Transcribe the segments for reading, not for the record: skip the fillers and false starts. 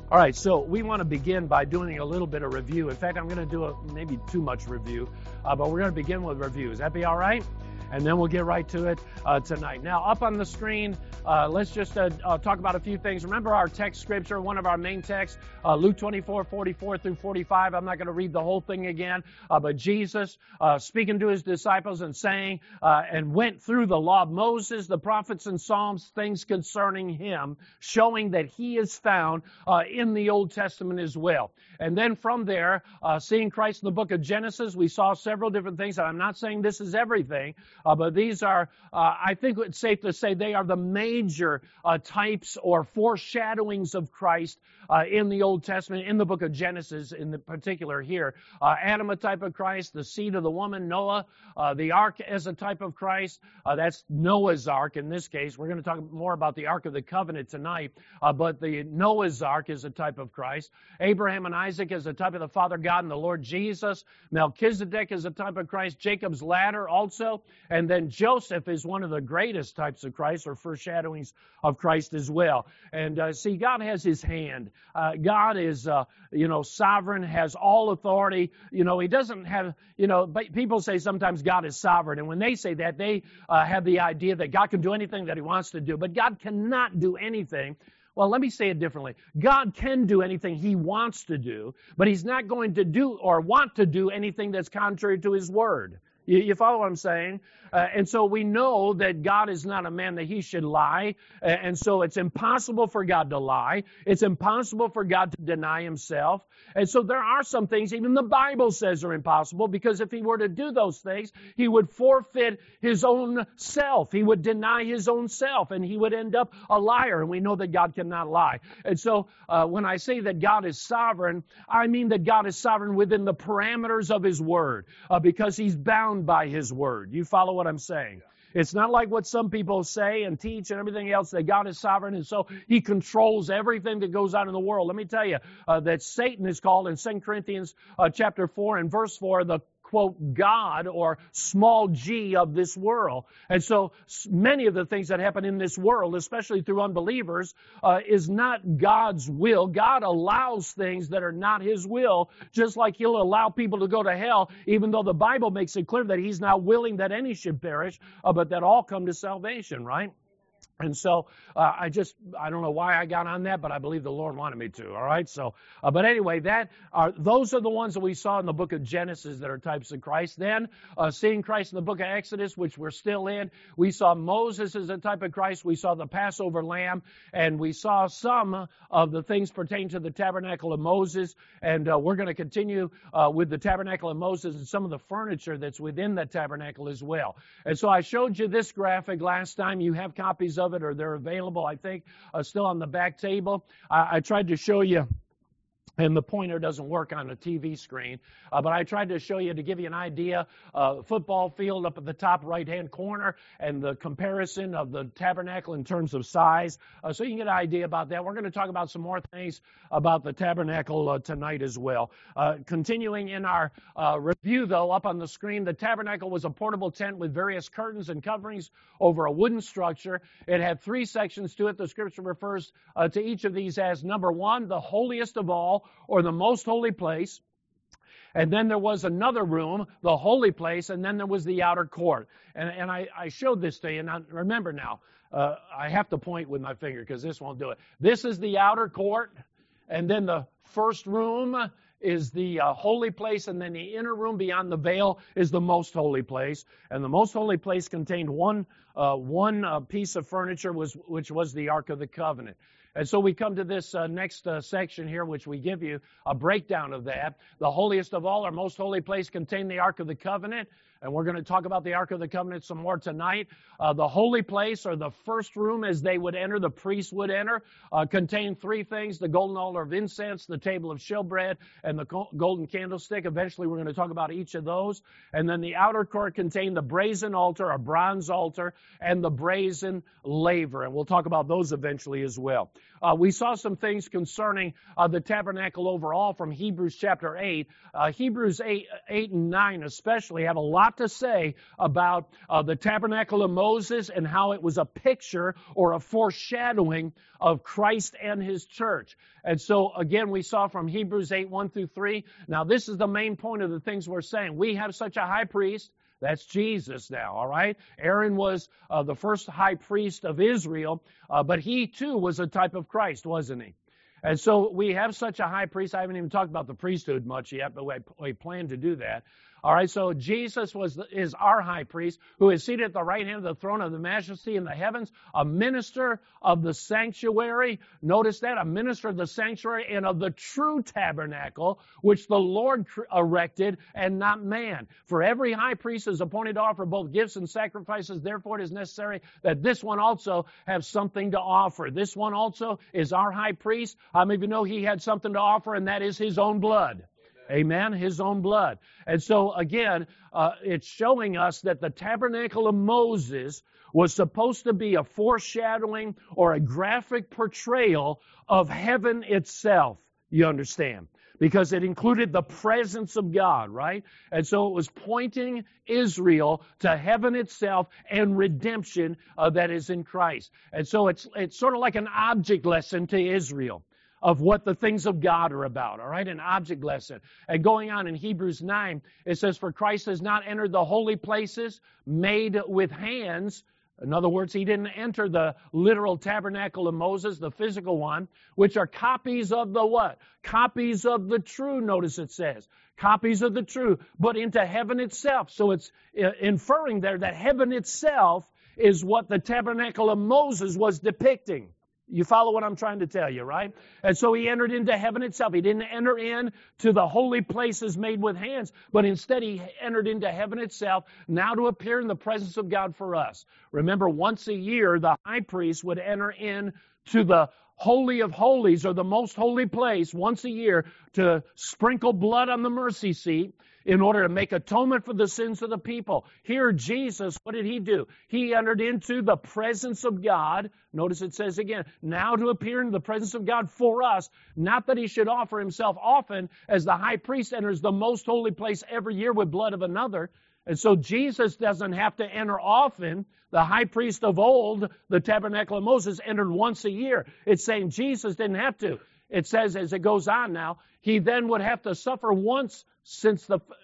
All right, so we want to begin by doing a little bit of review. In fact, I'm going to do maybe too much review, but we're going to begin with reviews. That be all right? And then we'll get right to it tonight. Now, up on the screen, let's just talk about a few things. Remember our text scripture, one of our main texts, Luke 24:44 through 45. I'm not going to read the whole thing again, but Jesus speaking to his disciples and saying, and went through the law of Moses, the prophets and Psalms, things concerning him, showing that he is found in the Old Testament as well. And then from there, seeing Christ in the book of Genesis, we saw several different things. And I'm not saying this is everything, but these are, I think it's safe to say, they are the major types or foreshadowings of Christ in the Old Testament, in the book of Genesis in particular here. Adam, a type of Christ, the seed of the woman, Noah, the ark as a type of Christ. That's Noah's ark in this case. We're going to talk more about the Ark of the Covenant tonight, but the Noah's ark is a type of Christ. Abraham and Isaac is a type of the Father God and the Lord Jesus. Melchizedek is a type of Christ. Jacob's ladder also. And then Joseph is one of the greatest types of Christ or foreshadowings of Christ as well. And see, God has his hand. God is, sovereign, has all authority. He doesn't have, but people say sometimes God is sovereign. And when they say that, they have the idea that God can do anything that he wants to do. But God cannot do anything. Well, let me say it differently. God can do anything he wants to do, but he's not going to do or want to do anything that's contrary to his word. You follow what I'm saying? And so we know that God is not a man that he should lie. And so it's impossible for God to lie. It's impossible for God to deny himself. And so there are some things even the Bible says are impossible, because if he were to do those things, he would forfeit his own self. He would deny his own self, and he would end up a liar. And we know that God cannot lie. And so when I say that God is sovereign, I mean that God is sovereign within the parameters of his word, because he's bound by his word. You follow what I'm saying? It's not like what some people say and teach and everything else, that God is sovereign and so he controls everything that goes on in the world. Let me tell you that Satan is called in 2 Corinthians chapter 4 and verse 4 the quote, God or small g of this world. And so many of the things that happen in this world, especially through unbelievers, is not God's will. God allows things that are not his will, just like he'll allow people to go to hell, even though the Bible makes it clear that he's not willing that any should perish, but that all come to salvation, right? And so I don't know why I got on that, but I believe the Lord wanted me to, all right? So, but anyway, those are the ones that we saw in the book of Genesis that are types of Christ. Then, seeing Christ in the book of Exodus, which we're still in, we saw Moses as a type of Christ. We saw the Passover lamb, and we saw some of the things pertaining to the tabernacle of Moses. And we're going to continue with the tabernacle of Moses and some of the furniture that's within that tabernacle as well. And so I showed you this graphic last time. You have copies of it, or they're available, I think, still on the back table. I tried to show you, and the pointer doesn't work on a TV screen, but I tried to show you to give you an idea, football field up at the top right-hand corner, and the comparison of the tabernacle in terms of size, so you can get an idea about that. We're going to talk about some more things about the tabernacle tonight as well. Continuing in our review, though, up on the screen, the tabernacle was a portable tent with various curtains and coverings over a wooden structure. It had 3 sections to it. The scripture refers to each of these as, number 1, the holiest of all, or the most holy place. And then there was another room, the holy place, and then there was the outer court. And I showed this to you. Now, remember now, I have to point with my finger because this won't do it. This is the outer court, and then the first room is the holy place, and then the inner room beyond the veil is the most holy place. And the most holy place contained one piece of furniture, which was the Ark of the Covenant. And so we come to this next section here, which we give you a breakdown of that. The holiest of all, our most holy place, contained the Ark of the Covenant. And we're going to talk about the Ark of the Covenant some more tonight. The holy place, or the first room as they would enter, the priests would enter, contained 3 things: the golden altar of incense, the table of showbread, and the golden candlestick. Eventually, we're going to talk about each of those. And then the outer court contained the brazen altar, a bronze altar, and the brazen laver. And we'll talk about those eventually as well. We saw some things concerning the tabernacle overall from Hebrews chapter 8. Hebrews 8 and 9 especially have a lot to say about the tabernacle of Moses and how it was a picture or a foreshadowing of Christ and His church. And so, again, we saw from Hebrews 8, 1 through 3. Now, this is the main point of the things we're saying. We have such a high priest. That's Jesus now, all right? Aaron was the first high priest of Israel, but he too was a type of Christ, wasn't he? And so we have such a high priest. I haven't even talked about the priesthood much yet, but we plan to do that. All right, so Jesus is our high priest who is seated at the right hand of the throne of the majesty in the heavens, a minister of the sanctuary. Notice that, a minister of the sanctuary and of the true tabernacle, which the Lord erected and not man. For every high priest is appointed to offer both gifts and sacrifices. Therefore, it is necessary that this one also have something to offer. This one also is our high priest. How many of you know he had something to offer, and that is his own blood? Amen. His own blood. And so, again, it's showing us that the tabernacle of Moses was supposed to be a foreshadowing or a graphic portrayal of heaven itself. You understand? Because it included the presence of God, right? And so it was pointing Israel to heaven itself and redemption that is in Christ. And so it's sort of like an object lesson to Israel of what the things of God are about, all right? An object lesson. And going on in Hebrews 9, it says, for Christ has not entered the holy places made with hands. In other words, He didn't enter the literal tabernacle of Moses, the physical one, which are copies of the what? Copies of the true, notice it says. Copies of the true, but into heaven itself. So it's inferring there that heaven itself is what the tabernacle of Moses was depicting. You follow what I'm trying to tell you, right? And so He entered into heaven itself. He didn't enter into the holy places made with hands, but instead He entered into heaven itself, now to appear in the presence of God for us. Remember, once a year, the high priest would enter into the Holy of Holies, or the most holy place, once a year to sprinkle blood on the mercy seat in order to make atonement for the sins of the people. Here, Jesus, what did He do? He entered into the presence of God. Notice it says again, now to appear in the presence of God for us, not that He should offer Himself often, as the high priest enters the most holy place every year with blood of another. And so Jesus doesn't have to enter often. The high priest of old, the tabernacle of Moses, entered once a year. It's saying Jesus didn't have to. It says, as it goes on now, He then would have to suffer once since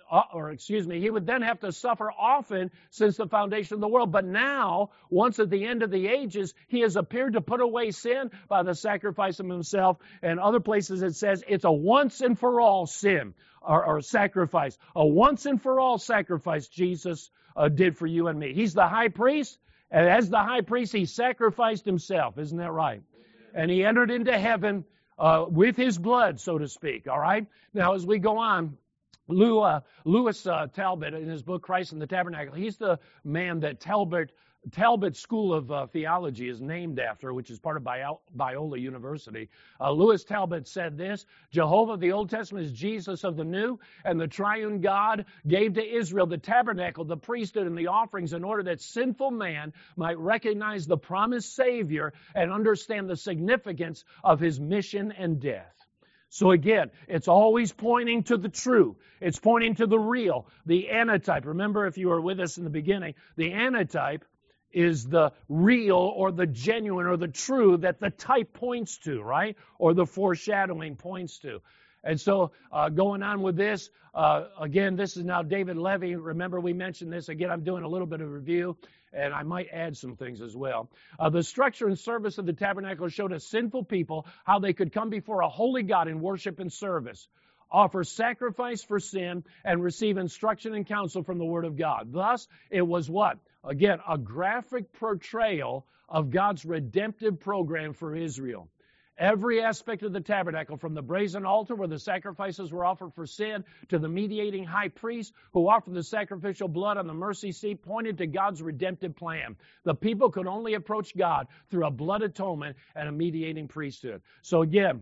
he would then have to suffer often since the foundation of the world. But now, once at the end of the ages, He has appeared to put away sin by the sacrifice of Himself. And other places it says it's a once and for all sin or sacrifice. A once and for all sacrifice Jesus did for you and me. He's the high priest, and as the high priest, He sacrificed Himself. Isn't that right? And He entered into heaven with His blood, so to speak. All right? Now, as we go on, Lewis Talbot, in his book Christ in the Tabernacle, he's the man that Talbot School of Theology is named after, which is part of Biola University. Lewis Talbot said this, Jehovah of the Old Testament is Jesus of the New, and the triune God gave to Israel the tabernacle, the priesthood, and the offerings in order that sinful man might recognize the promised Savior and understand the significance of His mission and death. So again, it's always pointing to the true. It's pointing to the real, the antitype. Remember, if you were with us in the beginning, the antitype is the real or the genuine or the true that the type points to, right? Or the foreshadowing points to. And so going on with this, again, this is now David Levy. Remember, we mentioned this. Again, I'm doing a little bit of review, and I might add some things as well. The structure and service of the tabernacle showed a sinful people how they could come before a holy God in worship and service, offer sacrifice for sin, and receive instruction and counsel from the Word of God. Thus, it was what? Again, a graphic portrayal of God's redemptive program for Israel. Every aspect of the tabernacle, from the brazen altar where the sacrifices were offered for sin to the mediating high priest who offered the sacrificial blood on the mercy seat, pointed to God's redemptive plan. The people could only approach God through a blood atonement and a mediating priesthood. So again,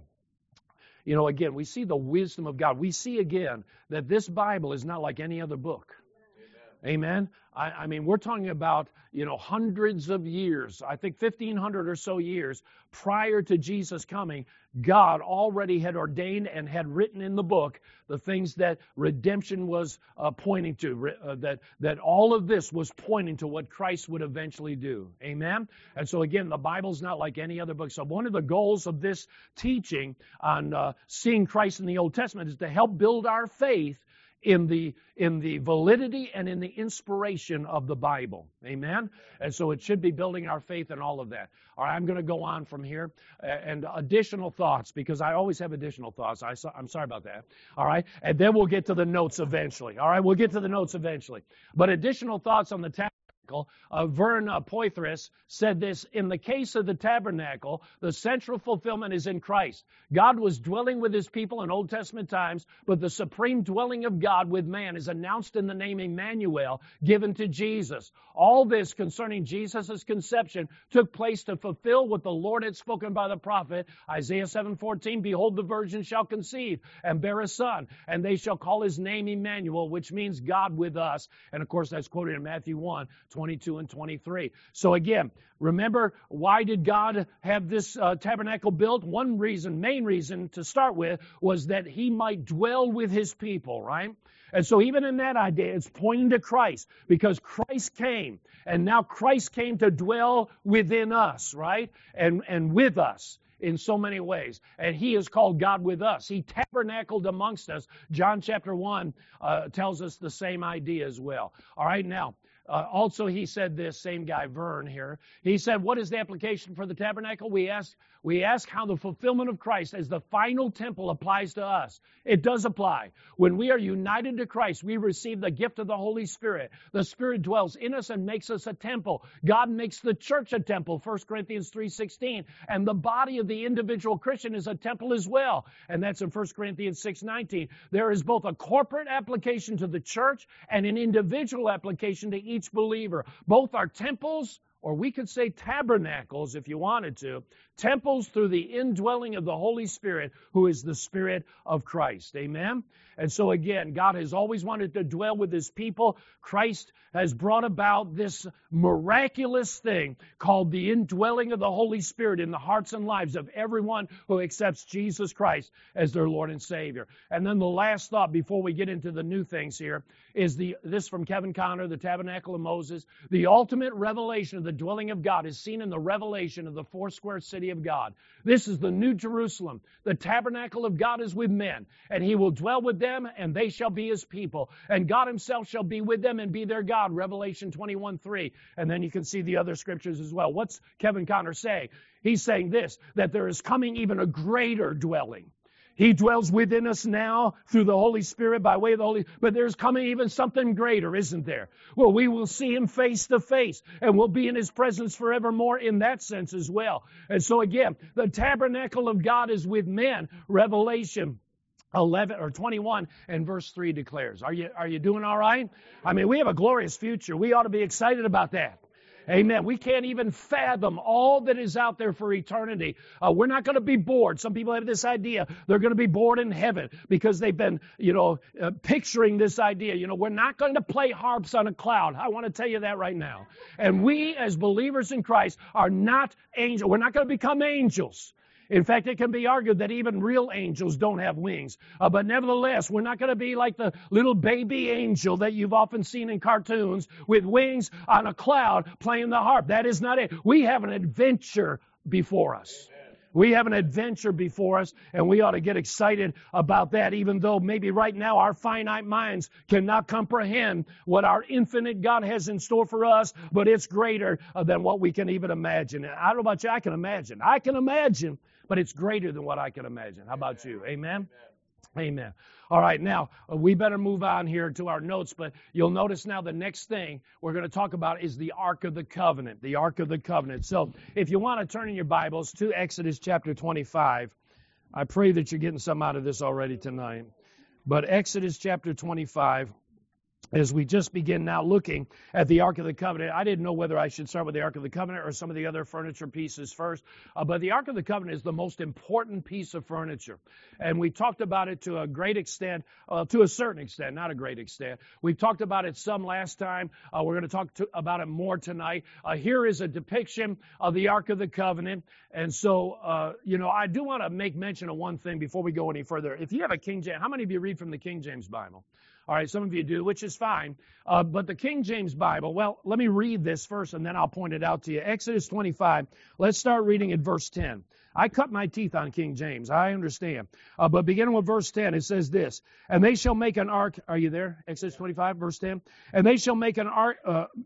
we see the wisdom of God. We see again that this Bible is not like any other book. Amen. I mean, we're talking about, hundreds of years. I think 1,500 or so years prior to Jesus coming, God already had ordained and had written in the book the things that redemption was pointing to, that all of this was pointing to what Christ would eventually do. Amen? And so again, the Bible's not like any other book. So one of the goals of this teaching on seeing Christ in the Old Testament is to help build our faith in the validity and in the inspiration of the Bible. Amen? And so it should be building our faith in all of that. All right, I'm going to go on from here. And additional thoughts, because I always have additional thoughts. I'm sorry about that. All right? And then we'll get to the notes eventually. All right? We'll get to the notes eventually. But additional thoughts on the tabernacle. Vern Poythress said this: in the case of the tabernacle, the central fulfillment is in Christ. God was dwelling with his people in Old Testament times, but the supreme dwelling of God with man is announced in the name Emmanuel, given to Jesus. All this concerning Jesus' conception took place to fulfill what the Lord had spoken by the prophet, Isaiah 7:14, behold, the virgin shall conceive and bear a son, and they shall call his name Emmanuel, which means God with us. And of course, that's quoted in Matthew 1:22 and 23. So again, remember, why did God have this tabernacle built? One reason, main reason to start with, was that he might dwell with his people, right? And so even in that idea, it's pointing to Christ, because Christ came, and now Christ came to dwell within us, right? And with us in so many ways. And he is called God with us. He tabernacled amongst us. John chapter 1 tells us the same idea as well. All right, now, also, he said this, same guy, Vern here. He said, what is the application for the tabernacle? We ask how the fulfillment of Christ as the final temple applies to us. It does apply. When we are united to Christ, we receive the gift of the Holy Spirit. The Spirit dwells in us and makes us a temple. God makes the church a temple, 1 Corinthians 3:16. And the body of the individual Christian is a temple as well. And that's in 1 Corinthians 6:19. There is both a corporate application to the church and an individual application to each believer. Both are temples, or we could say tabernacles if you wanted to, temples through the indwelling of the Holy Spirit, who is the Spirit of Christ. Amen? And so again, God has always wanted to dwell with his people. Christ has brought about this miraculous thing called the indwelling of the Holy Spirit in the hearts and lives of everyone who accepts Jesus Christ as their Lord and Savior. And then the last thought before we get into the new things here is this from Kevin Conner, the Tabernacle of Moses. The ultimate revelation of the dwelling of God is seen in the revelation of the foursquare city of God. This is the New Jerusalem. The tabernacle of God is with men, and he will dwell with them, and they shall be his people. And God himself shall be with them and be their God, Revelation 21:3. And then you can see the other scriptures as well. What's Kevin Conner saying? He's saying this, that there is coming even a greater dwelling. He dwells within us now through the Holy Spirit by way of the Holy, but there's coming even something greater, isn't there? Well, we will see him face to face, and we'll be in his presence forevermore in that sense as well. And so again, the tabernacle of God is with men. Revelation 11 or 21 and verse 3 declares. Are you doing all right? I mean, we have a glorious future. We ought to be excited about that. Amen. We can't even fathom all that is out there for eternity. We're not going to be bored. Some people have this idea they're going to be bored in heaven because they've been, picturing this idea. We're not going to play harps on a cloud. I want to tell you that right now. And we as believers in Christ are not angels. We're not going to become angels. In fact, it can be argued that even real angels don't have wings. But nevertheless, we're not going to be like the little baby angel that you've often seen in cartoons with wings on a cloud playing the harp. That is not it. We have an adventure before us. We have an adventure before us, and we ought to get excited about that, even though maybe right now our finite minds cannot comprehend what our infinite God has in store for us, but it's greater than what we can even imagine. I don't know about you, I can imagine, but it's greater than what I can imagine. How about you? Amen? Amen. All right, now, we better move on here to our notes, but you'll notice now the next thing we're going to talk about is the Ark of the Covenant, the Ark of the Covenant. So if you want to turn in your Bibles to Exodus chapter 25, I pray that you're getting some out of this already tonight. But Exodus chapter 25, as we just begin now looking at the Ark of the Covenant. I didn't know whether I should start with the Ark of the Covenant or some of the other furniture pieces first, but the Ark of the Covenant is the most important piece of furniture. And we talked about it to a great extent, to a certain extent, not a great extent. We talked about it some last time. We're going to talk about it more tonight. Here is a depiction of the Ark of the Covenant. And so, I do want to make mention of one thing before we go any further. If you have a King James, how many of you read from the King James Bible? All right, some of you do, which is fine. But the King James Bible, well, let me read this first, and then I'll point it out to you. Exodus 25, let's start reading at verse 10. I cut my teeth on King James, I understand. But beginning with verse 10, it says this, and they shall make an ark, are you there? Exodus 25, verse 10. And they shall make an ark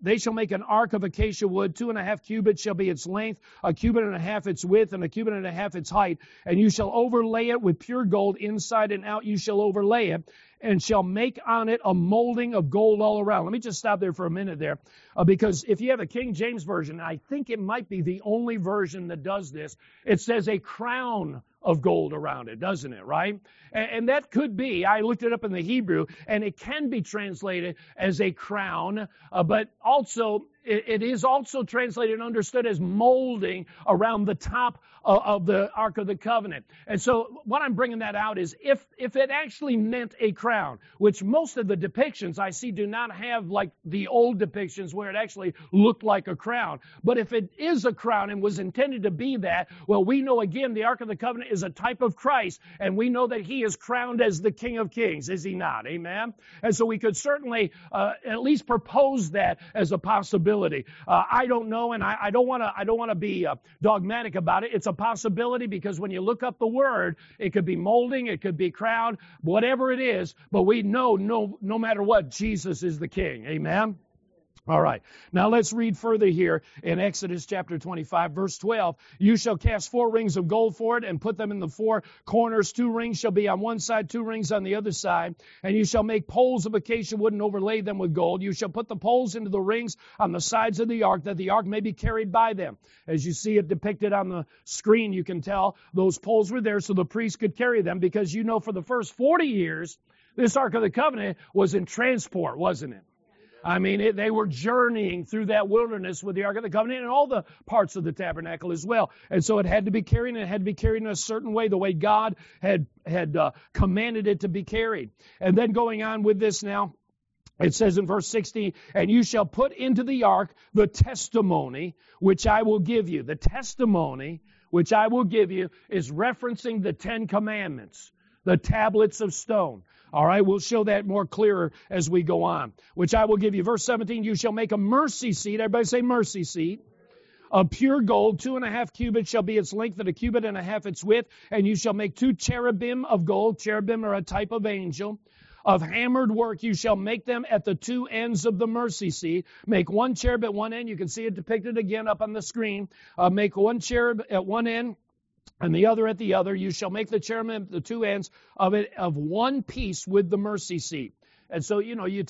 of acacia wood, 2.5 cubits shall be its length, 1.5 cubits its width, and 1.5 cubits its height. And you shall overlay it with pure gold, inside and out you shall overlay it, and shall make on it a molding of gold all around. Let me just stop there for a minute there, because if you have a King James Version, I think it might be the only version that does this. It says a crown of gold around it, doesn't it, right? And that could be, I looked it up in the Hebrew, and it can be translated as a crown, but also it is also translated and understood as molding around the top of the Ark of the Covenant. And so what I'm bringing that out is if it actually meant a crown, which most of the depictions I see do not have like the old depictions where it actually looked like a crown. But if it is a crown and was intended to be that, well, we know again the Ark of the Covenant is a type of Christ, and we know that he is crowned as the King of Kings, is he not? Amen? And so we could certainly at least propose that as a possibility. I don't know, and I don't want to be dogmatic about it. It's a possibility because when you look up the word, it could be molding, it could be crown, whatever it is. But we know no matter what, Jesus is the King. Amen. All right. Now let's read further here in Exodus chapter 25, verse 12. You shall cast 4 rings of gold for it and put them in the 4 corners. 2 rings shall be on one side, 2 rings on the other side. And you shall make poles of acacia wood and overlay them with gold. You shall put the poles into the rings on the sides of the ark, that the ark may be carried by them. As you see it depicted on the screen, you can tell those poles were there so the priest could carry them, because for the first 40 years, this Ark of the Covenant was in transport, wasn't it? I mean, they were journeying through that wilderness with the Ark of the Covenant and all the parts of the tabernacle as well. And so it had to be carried, and it had to be carried in a certain way, the way God had commanded it to be carried. And then going on with this now, it says in verse 16, and you shall put into the ark the testimony which I will give you. The testimony which I will give you is referencing the 10 commandments, the tablets of stone. All right, we'll show that more clearer as we go on, which I will give you. Verse 17, you shall make a mercy seat. Everybody say mercy seat. Of pure gold, 2.5 cubits shall be its length, and 1.5 cubits its width. And you shall make 2 cherubim of gold. Cherubim are a type of angel. Of hammered work you shall make them at the 2 ends of the mercy seat. Make 1 cherub at one end. You can see it depicted again up on the screen. Make 1 cherub at one end, and the other at the other. You shall make the cherubim at the 2 ends of it of one piece with the mercy seat. And so,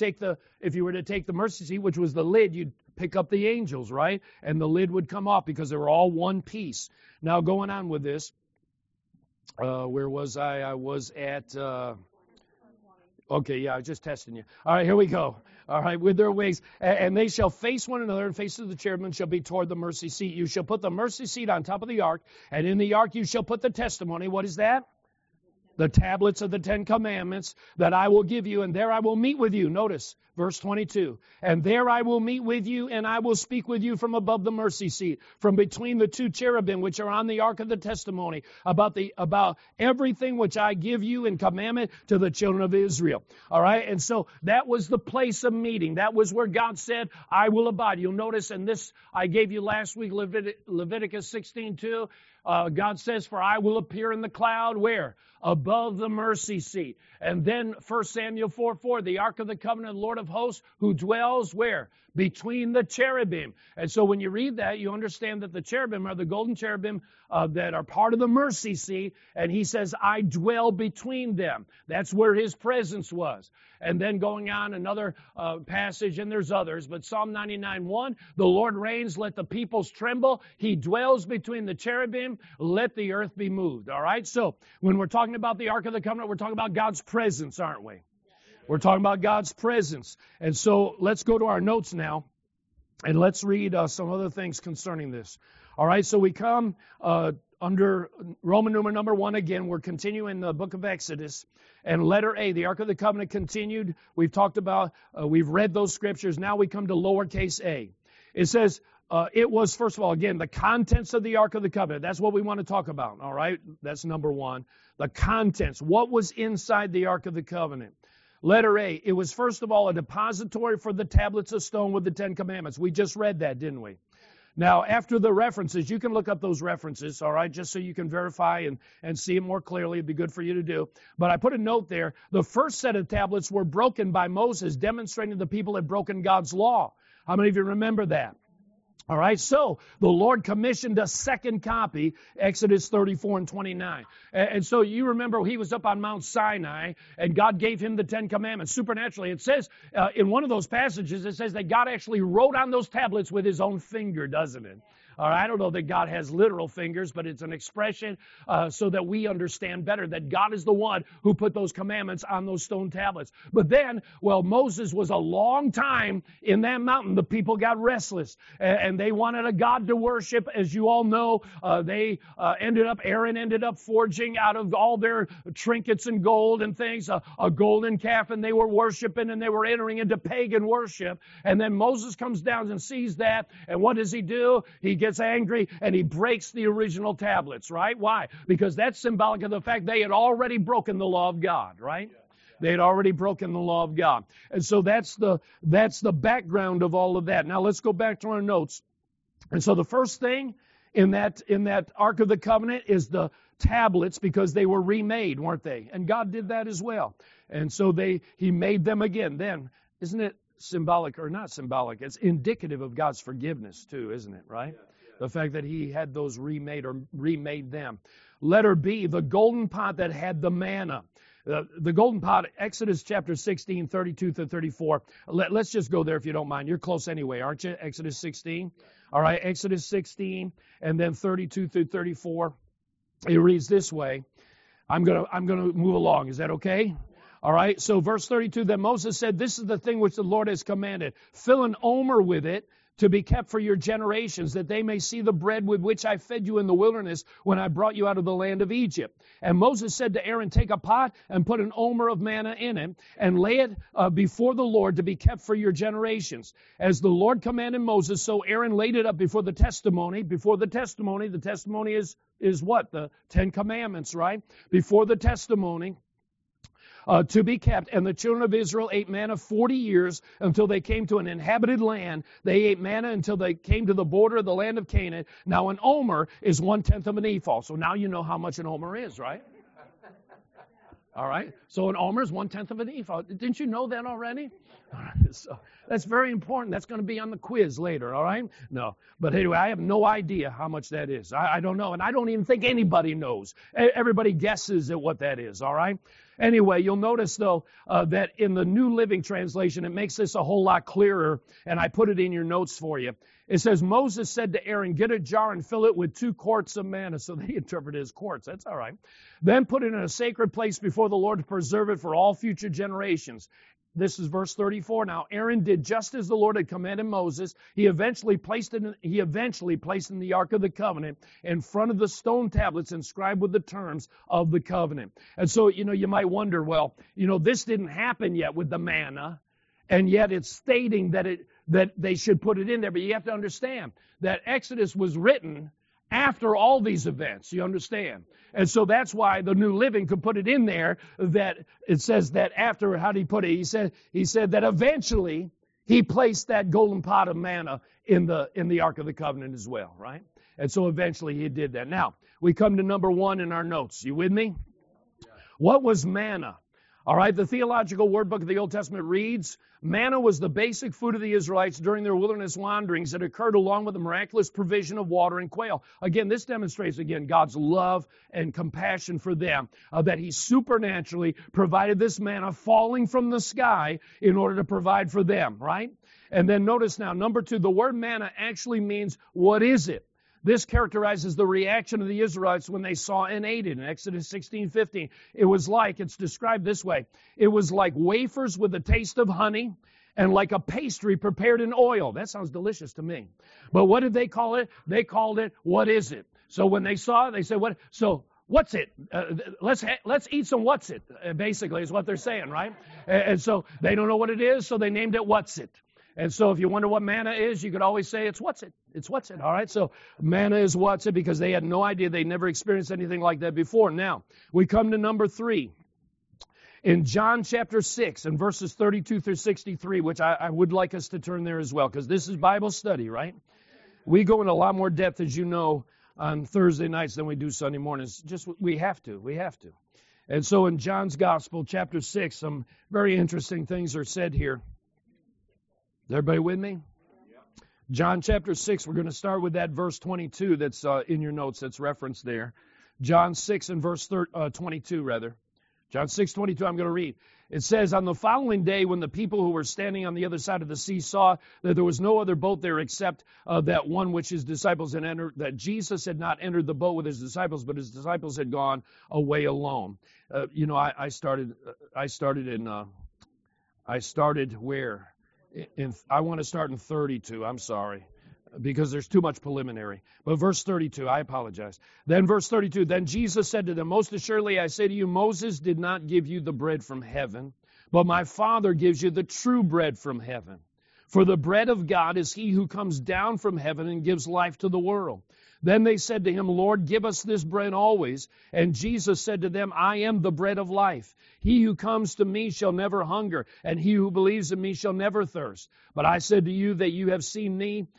if you were to take the mercy seat, which was the lid, you'd pick up the angels, right? And the lid would come off because they were all one piece. Now, going on with this, where was I? I was at... Okay, yeah, I was just testing you. All right, here we go. All right, with their wings. And they shall face one another, and faces of the cherubim shall be toward the mercy seat. You shall put the mercy seat on top of the ark, and in the ark you shall put the testimony. What is that? The tablets of the 10 commandments that I will give you, and there I will meet with you. Notice verse 22. And there I will meet with you, and I will speak with you from above the mercy seat, from between the 2 cherubim which are on the ark of the testimony, about everything which I give you in commandment to the children of Israel. All right, and so that was the place of meeting. That was where God said, I will abide. You'll notice in this I gave you last week, Leviticus 16:2. God says, for I will appear in the cloud, where? Above the mercy seat. And then 1 Samuel 4:4, the Ark of the Covenant of the Lord of hosts, who dwells where? Between the cherubim. And so when you read that, you understand that the cherubim are the golden cherubim that are part of the mercy seat. And he says, I dwell between them. That's where his presence was. And then going on another passage, and there's others, but Psalm 99:1, the Lord reigns, let the peoples tremble. He dwells between the cherubim, let the earth be moved. All right, so when we're talking about the Ark of the Covenant, we're talking about God's presence, aren't we? We're talking about God's presence. And so let's go to our notes now, and let's read some other things concerning this. All right, so we come under Roman numeral number 1 again. We're continuing the book of Exodus. And letter A, the Ark of the Covenant continued. We've talked about, we've read those scriptures. Now we come to lowercase a. It says, it was, first of all, again, the contents of the Ark of the Covenant. That's what we want to talk about, all right? That's number 1. The contents. What was inside the Ark of the Covenant? Letter A, it was, first of all, a depository for the tablets of stone with the 10 Commandments. We just read that, didn't we? Now, after the references, you can look up those references, all right, just so you can verify and see it more clearly. It'd be good for you to do. But I put a note there. The first set of tablets were broken by Moses, demonstrating the people had broken God's law. How many of you remember that? All right, so the Lord commissioned a second copy, Exodus 34 and 29. And so you remember he was up on Mount Sinai, and God gave him the 10 Commandments supernaturally. It says, in one of those passages, it says that God actually wrote on those tablets with his own finger, doesn't it? All right, I don't know that God has literal fingers, but it's an expression so that we understand better that God is the one who put those commandments on those stone tablets. But then, well, Moses was a long time in that mountain. The people got restless, and they wanted a God to worship. As you all know, Aaron ended up forging out of all their trinkets and gold and things, a golden calf, and they were worshiping, and they were entering into pagan worship. And then Moses comes down and sees that, and what does he do? He gets angry and he breaks the original tablets, right? Why? Because that's symbolic of the fact they had already broken the law of God, right? They had already broken the law of God. And so that's the background of all of that. Now let's go back to our notes. And so the first thing in that Ark of the Covenant is the tablets, because they were remade, weren't they? And God did that as well. And so he made them again. Then, isn't it symbolic, or not symbolic? It's indicative of God's forgiveness too, isn't it, right? The fact that he had those remade or remade them. Letter B, the golden pot that had the manna. The golden pot, Exodus chapter 16, 32 to 34. Let's just go there if you don't mind. You're close anyway, aren't you? Exodus 16. All right, Exodus 16 and then 32 through 34. It reads this way. I'm gonna move along. Is that okay? All right, so verse 32, then Moses said, this is the thing which the Lord has commanded. Fill an omer with it, to be kept for your generations, that they may see the bread with which I fed you in the wilderness when I brought you out of the land of Egypt. And Moses said to Aaron, take a pot and put an omer of manna in it, and lay it before the Lord to be kept for your generations. As the Lord commanded Moses, so Aaron laid it up before the testimony. Before the testimony is what? The 10 Commandments, right? Before the testimony. To be kept. And the children of Israel ate manna 40 years until they came to an inhabited land. They ate manna until they came to the border of the land of Canaan. Now an omer is 1/10 of an ephah. So now you know how much an omer is, right? All right. So an omer is 1/10 of an ephah. Didn't you know that already? All right. So that's very important. That's going to be on the quiz later, all right? No. But anyway, I have no idea how much that is. I don't know. And I don't even think anybody knows. Everybody guesses at what that is, all right? Anyway, you'll notice, though, that in the New Living Translation, it makes this a whole lot clearer, and I put it in your notes for you. It says, Moses said to Aaron, get a jar and fill it with 2 quarts of manna. So they interpret it as quarts. That's all right. Then put it in a sacred place before the Lord to preserve it for all future generations. This is verse 34. Now, Aaron did just as the Lord had commanded Moses. He eventually placed in the Ark of the Covenant in front of the stone tablets inscribed with the terms of the covenant. And so, you might wonder, well, this didn't happen yet with the manna, and yet it's stating that they should put it in there. But you have to understand that Exodus was written after all these events, you understand? And so that's why the New Living could put it in there, that it says that after, how did he put it? He said that eventually he placed that golden pot of manna in the Ark of the Covenant as well, right? And so eventually he did that. Now, we come to number 1 in our notes. You with me? What was manna? All right, the Theological Word Book of the Old Testament reads, manna was the basic food of the Israelites during their wilderness wanderings that occurred along with the miraculous provision of water and quail. Again, this demonstrates, God's love and compassion for them, that He supernaturally provided this manna falling from the sky in order to provide for them, right? And then notice now, number 2, the word manna actually means, what is it? This characterizes the reaction of the Israelites when they saw and ate it. In Exodus 16:15, it's described this way. It was like wafers with a taste of honey and like a pastry prepared in oil. That sounds delicious to me. But what did they call it? They called it, what is it? So when they saw it, they said, what? So what's it? Let's eat some what's it, basically, is what they're saying, right? And so they don't know what it is, so they named it what's it. And so if you wonder what manna is, you could always say it's what's it. It's what's it, all right? So manna is what's it because they had no idea. They never experienced anything like that before. Now, we come to number 3. In John chapter 6 and verses 32 through 63, which I would like us to turn there as well, because this is Bible study, right? We go into a lot more depth, as you know, on Thursday nights than we do Sunday mornings. Just we have to. And so in John's Gospel, chapter 6, some very interesting things are said here. Is everybody with me? John chapter 6, we're going to start with that verse 22 that's in your notes, that's referenced there. John 6 and verse 22, rather. John 6:22, I'm going to read. It says, on the following day when the people who were standing on the other side of the sea saw that there was no other boat there except that one which his disciples had entered, that Jesus had not entered the boat with his disciples, but his disciples had gone away alone. I started where? I want to start in 32, I'm sorry, because there's too much preliminary. But verse 32, I apologize. Then verse 32, then Jesus said to them, most assuredly I say to you, Moses did not give you the bread from heaven, but my Father gives you the true bread from heaven. For the bread of God is he who comes down from heaven and gives life to the world. Then they said to him, Lord, give us this bread always. And Jesus said to them, I am the bread of life. He who comes to me shall never hunger, and he who believes in me shall never thirst. But I said to you that you have seen me,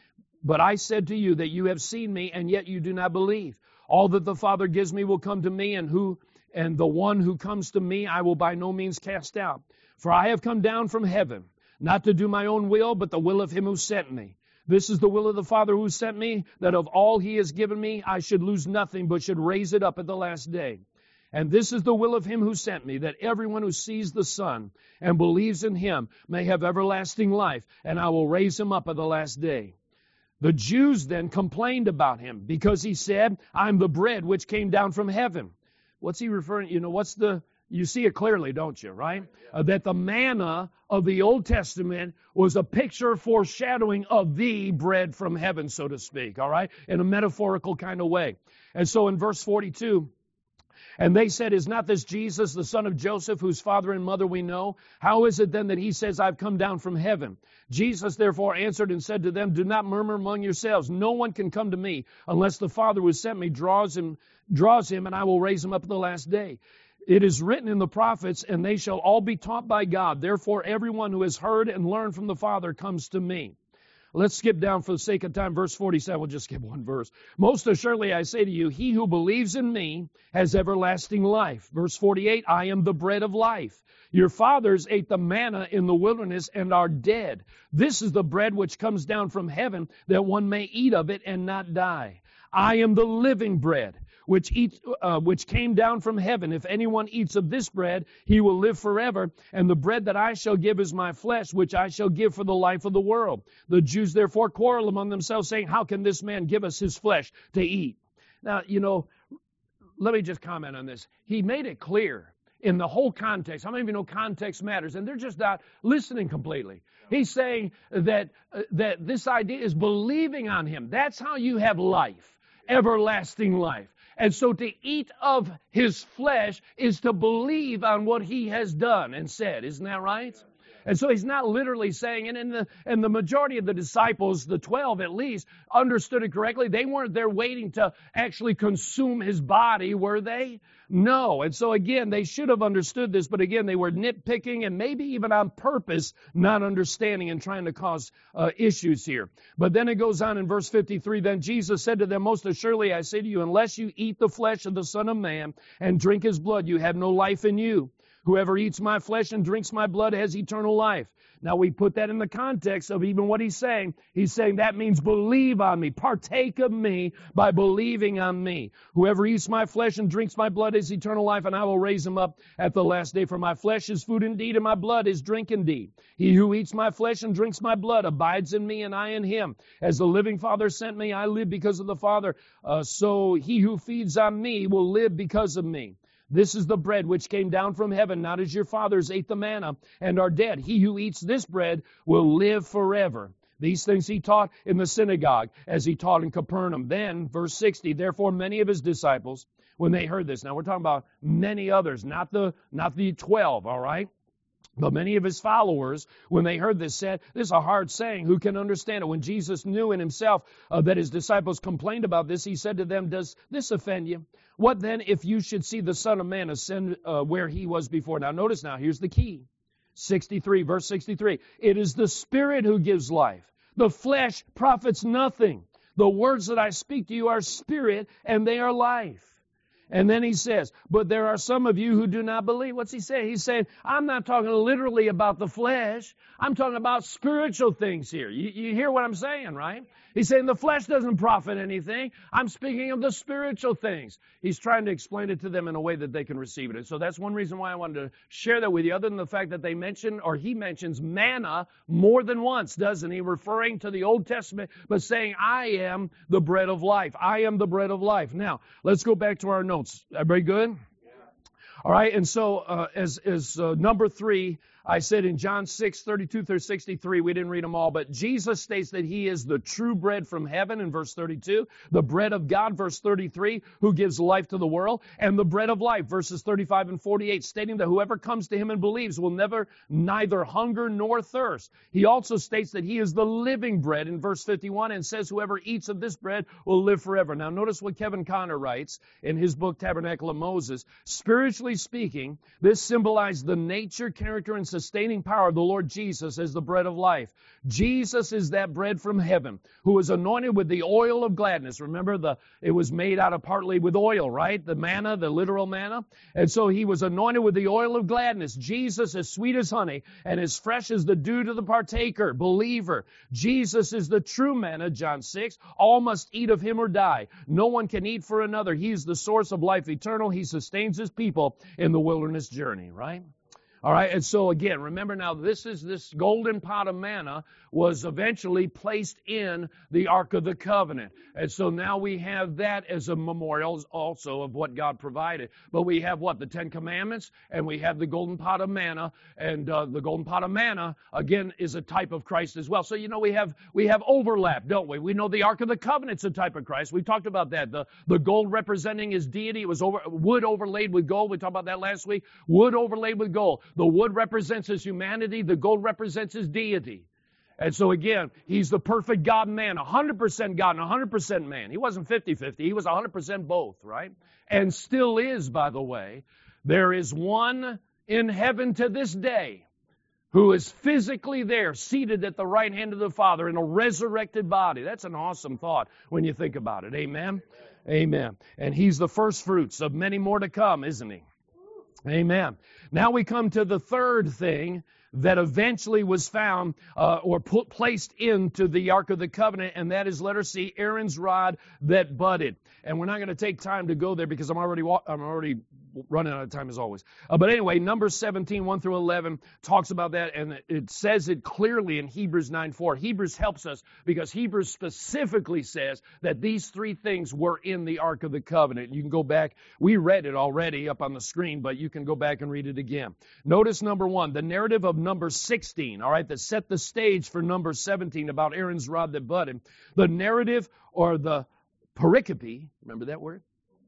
and yet you do not believe. All that the Father gives me will come to me, and the one who comes to me I will by no means cast out. For I have come down from heaven, not to do my own will, but the will of him who sent me. This is the will of the Father who sent me, that of all he has given me I should lose nothing, but should raise it up at the last day. And this is the will of him who sent me, that everyone who sees the Son and believes in him may have everlasting life, and I will raise him up at the last day. The Jews then complained about him, because he said, I'm the bread which came down from heaven. What's he referring, you see it clearly, don't you, right? That the manna of the Old Testament was a picture foreshadowing of the bread from heaven, so to speak, all right? In a metaphorical kind of way. And so in verse 42, and they said, is not this Jesus, the son of Joseph, whose father and mother we know? How is it then that he says, I've come down from heaven? Jesus therefore answered and said to them, do not murmur among yourselves. No one can come to me unless the Father who sent me draws him, and I will raise him up at the last day. It is written in the prophets, and they shall all be taught by God. Therefore, everyone who has heard and learned from the Father comes to me. Let's skip down for the sake of time. Verse 47, we'll just skip one verse. Most assuredly, I say to you, he who believes in me has everlasting life. Verse 48, I am the bread of life. Your fathers ate the manna in the wilderness and are dead. This is the bread which comes down from heaven, that one may eat of it and not die. I am the living bread, which came down from heaven. If anyone eats of this bread, he will live forever. And the bread that I shall give is my flesh, which I shall give for the life of the world. The Jews therefore quarrel among themselves, saying, how can this man give us his flesh to eat? Now, let me just comment on this. He made it clear in the whole context. How many of you know context matters? And they're just not listening completely. He's saying that this idea is believing on him. That's how you have life, everlasting life. And so to eat of his flesh is to believe on what he has done and said. Isn't that right? And so he's not literally saying, and the majority of the disciples, the 12 at least, understood it correctly. They weren't there waiting to actually consume his body, were they? No. And so again, they should have understood this, but again, they were nitpicking and maybe even on purpose not understanding and trying to cause issues here. But then it goes on in verse 53, then Jesus said to them, most assuredly I say to you, unless you eat the flesh of the Son of Man and drink his blood, you have no life in you. Whoever eats my flesh and drinks my blood has eternal life. Now we put that in the context of even what he's saying. He's saying that means believe on me. Partake of me by believing on me. Whoever eats my flesh and drinks my blood has eternal life, and I will raise him up at the last day. For my flesh is food indeed, and my blood is drink indeed. He who eats my flesh and drinks my blood abides in me, and I in him. As the living Father sent me, I live because of the Father. So he who feeds on me will live because of me. This is the bread which came down from heaven, not as your fathers ate the manna and are dead. He who eats this bread will live forever. These things he taught in the synagogue as he taught in Capernaum. Then, verse 60, therefore many of his disciples, when they heard this, now we're talking about many others, not the 12, all right? But many of his followers, when they heard this, said, this is a hard saying. Who can understand it? When Jesus knew in himself that his disciples complained about this, he said to them, does this offend you? What then if you should see the Son of Man ascend where he was before? Now notice now, here's the key. 63, verse 63. It is the Spirit who gives life. The flesh profits nothing. The words that I speak to you are spirit and they are life. And then he says, but there are some of you who do not believe. What's he saying? He's saying, I'm not talking literally about the flesh. I'm talking about spiritual things here. You hear what I'm saying, right? He's saying the flesh doesn't profit anything. I'm speaking of the spiritual things. He's trying to explain it to them in a way that they can receive it. And so that's one reason why I wanted to share that with you, other than the fact that they mention, or he mentions manna more than once, doesn't he? Referring to the Old Testament, but saying, I am the bread of life. I am the bread of life. Now, let's go back to our notes. Everybody good? Yeah. All right, and so as number 3, I said in John 6, 32 through 63, we didn't read them all, but Jesus states that he is the true bread from heaven in verse 32, the bread of God, verse 33, who gives life to the world, and the bread of life, verses 35 and 48, stating that whoever comes to him and believes will neither hunger nor thirst. He also states that he is the living bread in verse 51 and says whoever eats of this bread will live forever. Now notice what Kevin Conner writes in his book Tabernacle of Moses. Spiritually speaking, this symbolized the nature, character, and sustaining power of the Lord Jesus as the bread of life. Jesus is that bread from heaven who was anointed with the oil of gladness. Remember, it was made out of partly with oil, right? The manna, the literal manna. And so he was anointed with the oil of gladness. Jesus as sweet as honey and as fresh as the dew to the partaker, believer. Jesus is the true manna, John 6. All must eat of him or die. No one can eat for another. He is the source of life eternal. He sustains his people in the wilderness journey, right? All right, and so again, remember now, this golden pot of manna was eventually placed in the Ark of the Covenant. And so now we have that as a memorial also of what God provided. But we have what? The Ten Commandments, and we have the golden pot of manna. And the golden pot of manna, again, is a type of Christ as well. So, you know, we have overlap, don't we? We know the Ark of the Covenant's a type of Christ. We talked about that. The gold representing his deity. It was wood overlaid with gold. We talked about that last week. Wood overlaid with gold. The wood represents his humanity. The gold represents his deity. And so again, he's the perfect God-man, 100% God and 100% man. He wasn't 50-50. He was 100% both, right? And still is, by the way. There is one in heaven to this day who is physically there, seated at the right hand of the Father in a resurrected body. That's an awesome thought when you think about it. Amen? Amen. And he's the first fruits of many more to come, isn't he? Amen. Now we come to the third thing that eventually was found placed into the Ark of the Covenant, and that is, letter C, Aaron's rod that budded. And we're not going to take time to go there because I'm already running out of time as always. But anyway, Numbers 17, 1 through 11 talks about that, and it says it clearly in Hebrews 9:4. Hebrews helps us because Hebrews specifically says that these three things were in the Ark of the Covenant. You can go back. We read it already up on the screen, but you can go back and read it again. Notice number 1, the narrative of number 16, all right, that set the stage for number 17 about Aaron's rod that budded. The narrative, or the pericope, remember that word?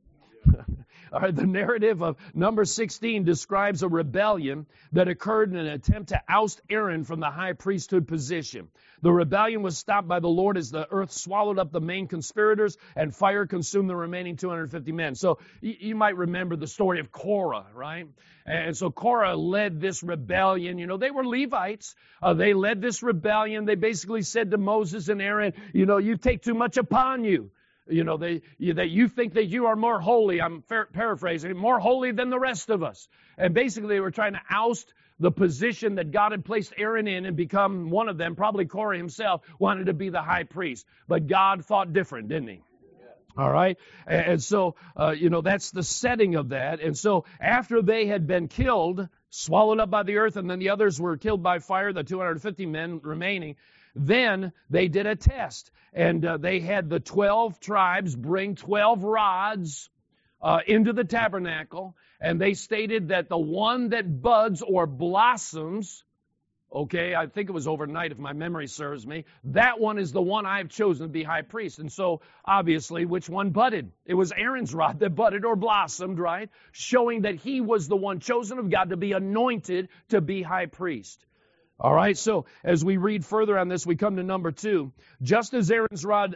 All right, the narrative of number 16 describes a rebellion that occurred in an attempt to oust Aaron from the high priesthood position. The rebellion was stopped by the Lord as the earth swallowed up the main conspirators and fire consumed the remaining 250 men. So you might remember the story of Korah, right? And so Korah led this rebellion. You know, they were Levites. They led this rebellion. They basically said to Moses and Aaron, you know, you take too much upon you. that you think that you are more holy. I'm paraphrasing, more holy than the rest of us. And basically, they were trying to oust the position that God had placed Aaron in and become one of them. Probably Korah himself wanted to be the high priest. But God thought different, didn't he? All right. And so, that's the setting of that. And so after they had been killed, swallowed up by the earth, and then the others were killed by fire, the 250 men remaining, then they did a test. And they had the 12 tribes bring 12 rods into the tabernacle. And they stated that the one that buds or blossoms, okay, I think it was overnight if my memory serves me, that one is the one I have chosen to be high priest. And so, obviously, which one budded? It was Aaron's rod that budded or blossomed, right? Showing that he was the one chosen of God to be anointed to be high priest. All right, so as we read further on this, we come to number 2. Just as Aaron's rod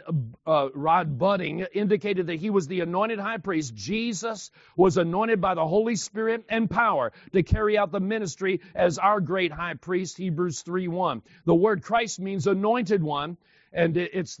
budding indicated that he was the anointed high priest, Jesus was anointed by the Holy Spirit and power to carry out the ministry as our great high priest, Hebrews 3:1. The word Christ means anointed one, and it's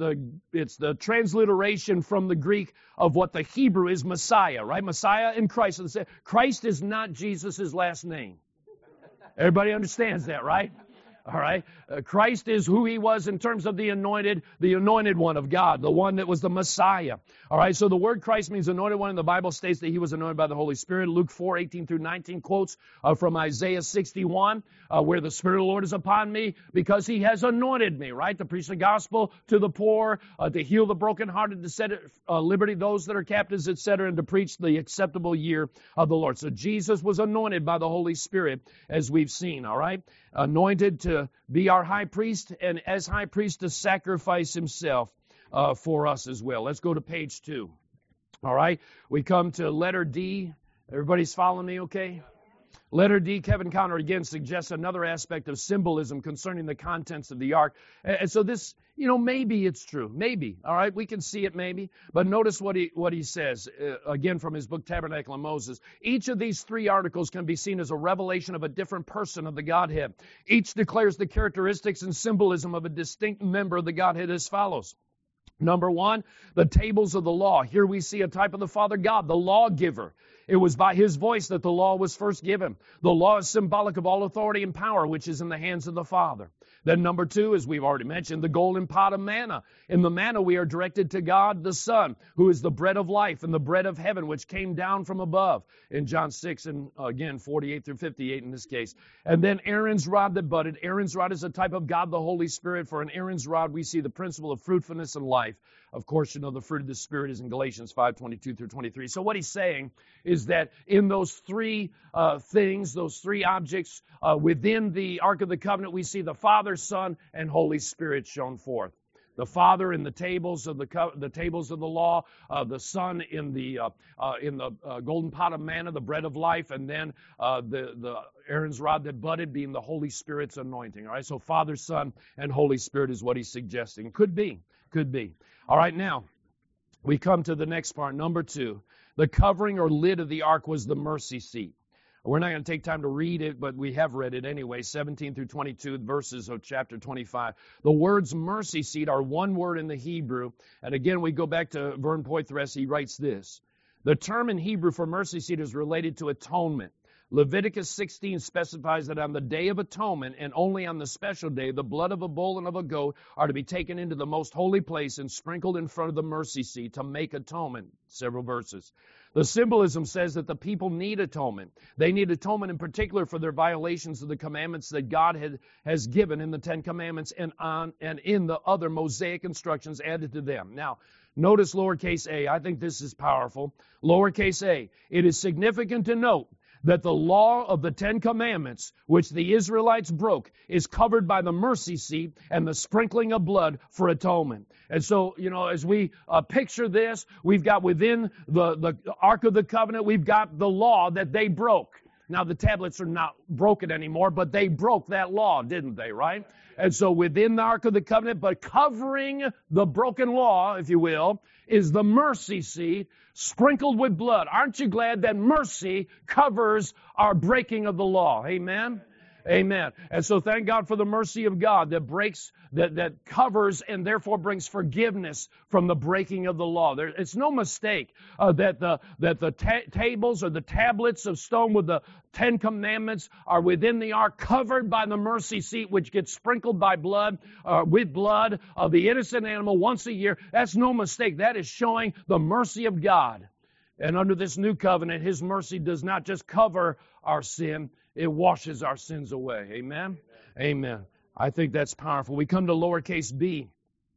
the transliteration from the Greek of what the Hebrew is Messiah, right? Messiah and Christ. Christ is not Jesus' last name. Everybody understands that, right? All right. Christ is who he was in terms of the anointed one of God, the one that was the Messiah. All right. So the word Christ means anointed one, and the Bible states that he was anointed by the Holy Spirit. Luke 4:18-19 quotes from Isaiah 61, where the Spirit of the Lord is upon me because he has anointed me, right? To preach the gospel to the poor, to heal the brokenhearted, to set at liberty those that are captives, etc., and to preach the acceptable year of the Lord. So Jesus was anointed by the Holy Spirit, as we've seen, all right? Anointed to be our high priest, and as high priest to sacrifice himself for us as well. Let's go to page 2. All right, we come to letter D. Everybody's following me, okay? Letter D, Kevin Conner again suggests another aspect of symbolism concerning the contents of the ark. And so this, maybe it's true. Maybe. All right, we can see it maybe. But notice what he says, again from his book, Tabernacle of Moses. Each of these 3 articles can be seen as a revelation of a different person of the Godhead. Each declares the characteristics and symbolism of a distinct member of the Godhead as follows. Number 1, the tables of the law. Here we see a type of the Father God, the lawgiver. It was by his voice that the law was first given. The law is symbolic of all authority and power, which is in the hands of the Father. Then number 2, as we've already mentioned, the golden pot of manna. In the manna we are directed to God the Son, who is the bread of life and the bread of heaven, which came down from above. In John 6 and again 48-58 in this case. And then Aaron's rod that budded. Aaron's rod is a type of God the Holy Spirit. For in Aaron's rod we see the principle of fruitfulness and life. Of course, the fruit of the Spirit is in Galatians 5:22-23. So what he's saying is that in those 3 things, those 3 objects within the Ark of the Covenant, we see the Father, Son, and Holy Spirit shown forth. The Father in the tables of the law, the Son in the golden pot of manna, the bread of life, and then the Aaron's rod that budded being the Holy Spirit's anointing. All right, so Father, Son, and Holy Spirit is what he's suggesting. Could be. All right, now we come to the next part, number 2. The covering or lid of the ark was the mercy seat. We're not going to take time to read it, but we have read it anyway, 17-22 verses of chapter 25. The words mercy seat are one word in the Hebrew. And again, we go back to Vern Poythress. He writes this. The term in Hebrew for mercy seat is related to atonement. Leviticus 16 specifies that on the Day of Atonement, and only on the special day, the blood of a bull and of a goat are to be taken into the most holy place and sprinkled in front of the mercy seat to make atonement. Several verses. The symbolism says that the people need atonement. They need atonement in particular for their violations of the commandments that God has given in the 10 Commandments and in the other Mosaic instructions added to them. Now, notice lowercase a. I think this is powerful. Lowercase a. It is significant to note that the law of the 10 Commandments, which the Israelites broke, is covered by the mercy seat and the sprinkling of blood for atonement. And so, as we picture this, we've got within the Ark of the Covenant, we've got the law that they broke. Now, the tablets are not broken anymore, but they broke that law, didn't they, right? And so within the Ark of the Covenant, but covering the broken law, if you will, is the mercy seat sprinkled with blood. Aren't you glad that mercy covers our breaking of the law? Amen? Amen. And so thank God for the mercy of God that breaks, that covers and therefore brings forgiveness from the breaking of the law. It's no mistake that the tables or the tablets of stone with the 10 Commandments are within the ark, covered by the mercy seat, which gets sprinkled by blood, with blood of the innocent animal once a year. That's no mistake. That is showing the mercy of God. And under this new covenant, His mercy does not just cover our sin, it washes our sins away. Amen? Amen. I think that's powerful. We come to lowercase b.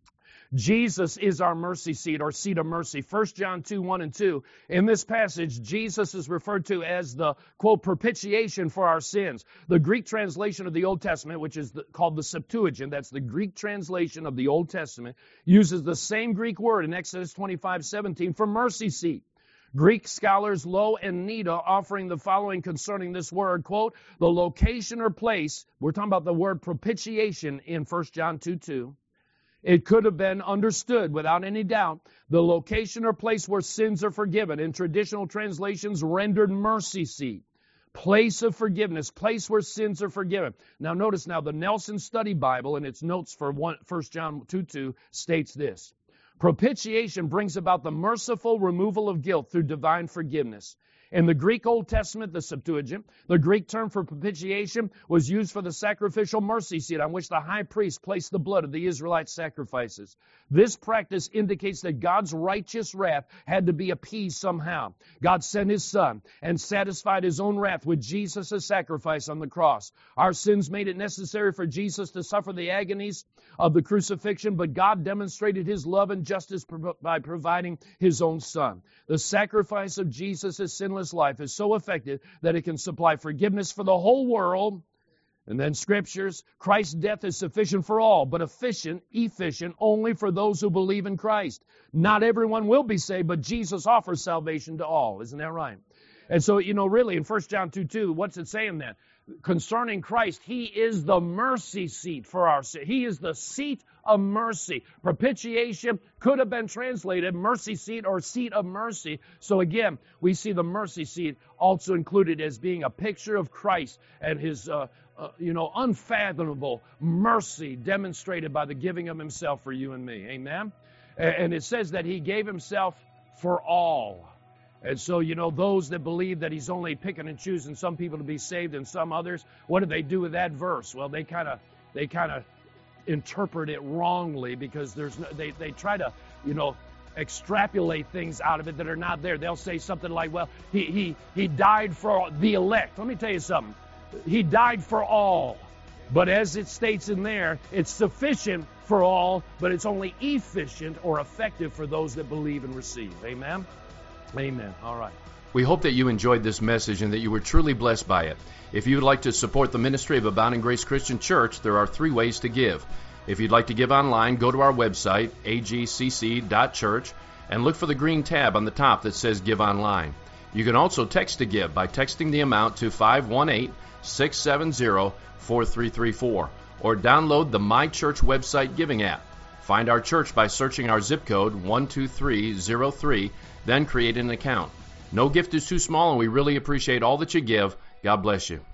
Jesus is our mercy seat, or seat of mercy. 1 John 2, 1 and 2. In this passage, Jesus is referred to as the, quote, propitiation for our sins. The Greek translation of the Old Testament, which is called the Septuagint, that's the Greek translation of the Old Testament, uses the same Greek word in Exodus 25:17 for mercy seat. Greek scholars Lowe and Nita offering the following concerning this word, quote, the location or place, we're talking about the word propitiation in 1 John 2:2. It could have been understood without any doubt, the location or place where sins are forgiven. In traditional translations, rendered mercy seat. Place of forgiveness, place where sins are forgiven. Now notice now, the Nelson Study Bible in its notes for 1 John 2:2 states this. Propitiation brings about the merciful removal of guilt through divine forgiveness. In the Greek Old Testament, the Septuagint, the Greek term for propitiation was used for the sacrificial mercy seat on which the high priest placed the blood of the Israelite sacrifices. This practice indicates that God's righteous wrath had to be appeased somehow. God sent His Son and satisfied His own wrath with Jesus' sacrifice on the cross. Our sins made it necessary for Jesus to suffer the agonies of the crucifixion, but God demonstrated His love and justice by providing His own Son. The sacrifice of Jesus' sinless life is so effective that it can supply forgiveness for the whole world. And then scriptures, Christ's death is sufficient for all, but efficient only for those who believe in Christ. Not everyone will be saved, but Jesus offers salvation to all. Isn't that right? And so, really, in 1 John 2:2, what's it saying then? Concerning Christ, He is the mercy seat for our sin. He is the seat of mercy. Propitiation could have been translated mercy seat or seat of mercy. So again, we see the mercy seat also included as being a picture of Christ and His unfathomable mercy demonstrated by the giving of Himself for you and me. Amen? And it says that He gave Himself for all. And so, those that believe that He's only picking and choosing some people to be saved and some others, what do they do with that verse? Well, they kind of interpret it wrongly because they try to, extrapolate things out of it that are not there. They'll say something like, well, he died for the elect. Let me tell you something. He died for all. But as it states in there, it's sufficient for all, but it's only efficient or effective for those that believe and receive. Amen? Amen. All right. We hope that you enjoyed this message and that you were truly blessed by it. If you would like to support the ministry of Abounding Grace Christian Church, there are 3 ways to give. If you'd like to give online, go to our website, agcc.church, and look for the green tab on the top that says Give Online. You can also text to give by texting the amount to 518-670-4334, or download the My Church website giving app. Find our church by searching our zip code 12303, then create an account. No gift is too small, and we really appreciate all that you give. God bless you.